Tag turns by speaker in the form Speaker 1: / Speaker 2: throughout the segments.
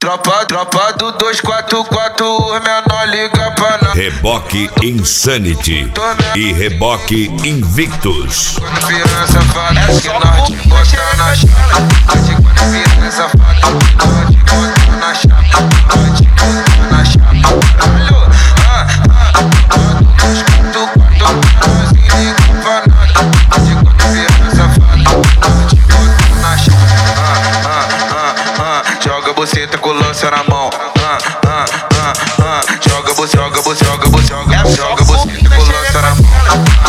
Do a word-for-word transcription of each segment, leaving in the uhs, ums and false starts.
Speaker 1: Tropa, tropa do dois quatro quatro, os menor liga pra nós.
Speaker 2: Reboque Insanity e Reboque Invictus.
Speaker 1: Quando vira safado, é que nós te bota na chapa. Quando vira safado, nós te bota na chapa. Nós te bota na chapa. Alô, ah, ah, ah, dois quatro quatro, nós se liga pra nada. Quando vira safado, nós te bota na chapa. Ah, ah, ah, ah, joga buceta com lança na mão. Ah, ah, ah, ah, joga buceta, joga buceta, joga buceta, joga, joga buceta com lança na mão.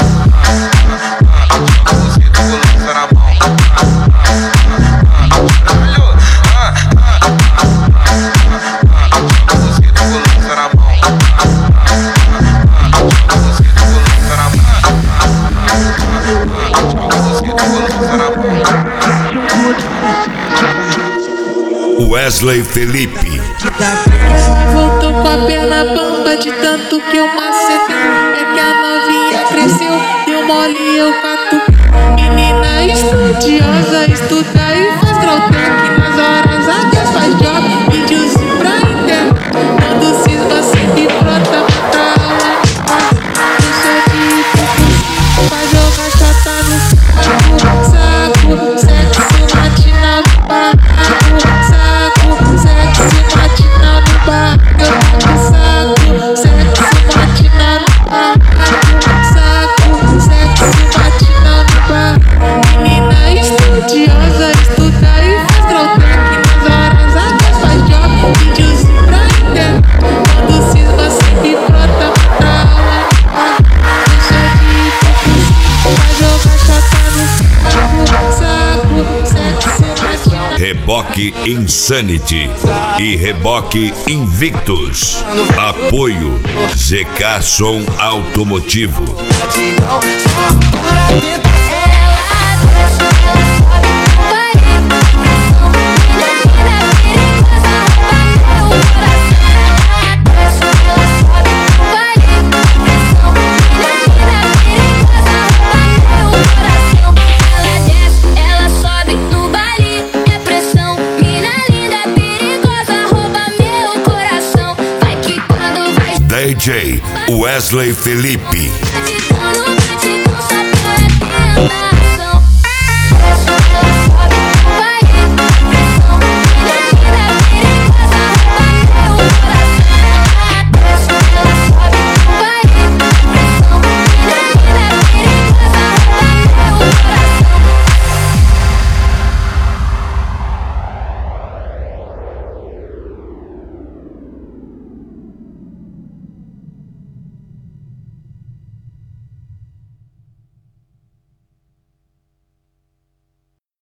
Speaker 2: Wesley Felipe.
Speaker 3: Voltou com a perna bamba de tanto que eu macetei. É que a novinha cresceu, deu mole eu cato. Menina estudiosa, estuda e faz grau-tec. Nas horas vagas faz job, videozinho pra internet. Quando cisma sempre brota pra aula. Deixa de ir pro curso, pra jogar chata no saco. Saco, sexo, matina no barraco. Sexo, matina no barraco. Saco, sexo, matina no barraco. Saco, sexo, matina no barraco. Menina estudiosa, estuda e faz grau-tec. Nas horas vagas faz job, videozinho pra internet. Quando cisma sempre brota pra aula. Deixa de ir pro curso, pra jogar chata no saco. Sexo, matina.
Speaker 2: Reboque Insanity e Reboque Invictus. Apoio Z K Som Automotivo. D J Wesley Felipe.